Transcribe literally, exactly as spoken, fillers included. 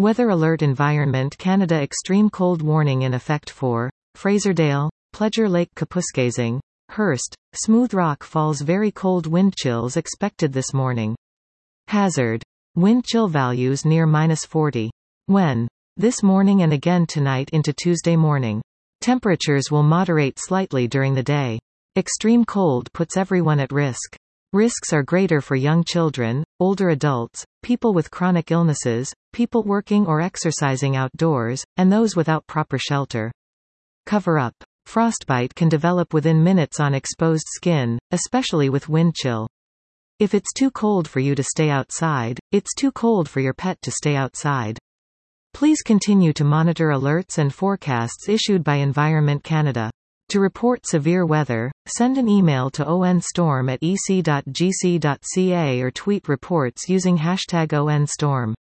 Weather alert Environment Canada extreme cold warning in effect for Fraservale, Pleasure Lake Kapuskasing, Hearst, Smooth Rock Falls. Very cold wind chills expected this morning. Hazard. Wind chill values near minus forty. When? This morning and again tonight into Tuesday morning. Temperatures will moderate slightly during the day. Extreme cold puts everyone at risk. Risks are greater for young children, older adults, people with chronic illnesses, people working or exercising outdoors, and those without proper shelter. Cover up. Frostbite can develop within minutes on exposed skin, especially with wind chill. If it's too cold for you to stay outside, it's too cold for your pet to stay outside. Please continue to monitor alerts and forecasts issued by Environment Canada. To report severe weather, send an email to onstorm at e c dot g c dot c a or tweet reports using hashtag onstorm.